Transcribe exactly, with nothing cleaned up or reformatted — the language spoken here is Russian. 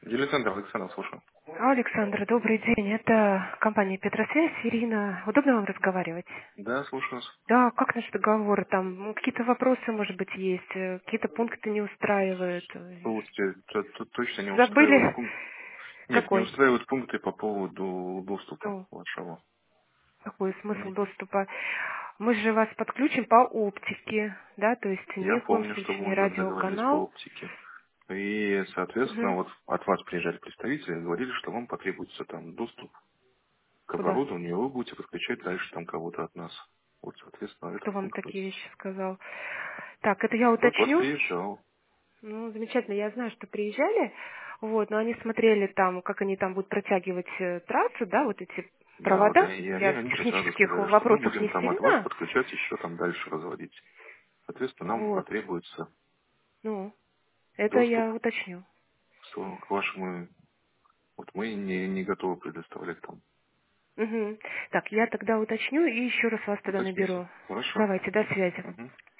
Телецентр, Александр, слушаю. Александр, добрый день. Это компания Петросвязь. Ирина, удобно вам разговаривать? Да, слушаю вас. Да, как наши договоры там? Ну, какие-то вопросы, может быть, есть, э, какие-то пункты не устраивают. э, Слушайте, т- т- точно не устраивают Забыли? пункт. Нет, не Какой? устраивают пункты по поводу доступа Ну, вашего. какой смысл Не- доступа? Мы же вас подключим по оптике, да, то есть ни Я в коем помню, что случае не мы д- договорились по радиоканал. оптике. И, соответственно, Мгм. вот от вас приезжали представители и говорили, что вам потребуется там доступ к Куда? оборудованию, и вы будете подключать дальше там кого-то от нас. Вот, соответственно, Кто этот вам пункт. такие вещи сказал? Так, это я Вот вас уточню. приезжал. Ну, замечательно. Я знаю, что приезжали, вот, но они смотрели там, как они там будут протягивать э, трассу, да, вот эти Да, вот провода. они, и они, Я в они же сразу технических сказали, что мы вопросах будем не там от вас сильна. подключать еще там дальше разводить. Соответственно, нам Вот. потребуется Ну, это доступ я уточню. к к вашему. Вот мы не, не готовы предоставлять там. Мгм. Так, я тогда уточню и еще раз вас тогда Уточните. наберу. Хорошо. Давайте, до связи. Мгм.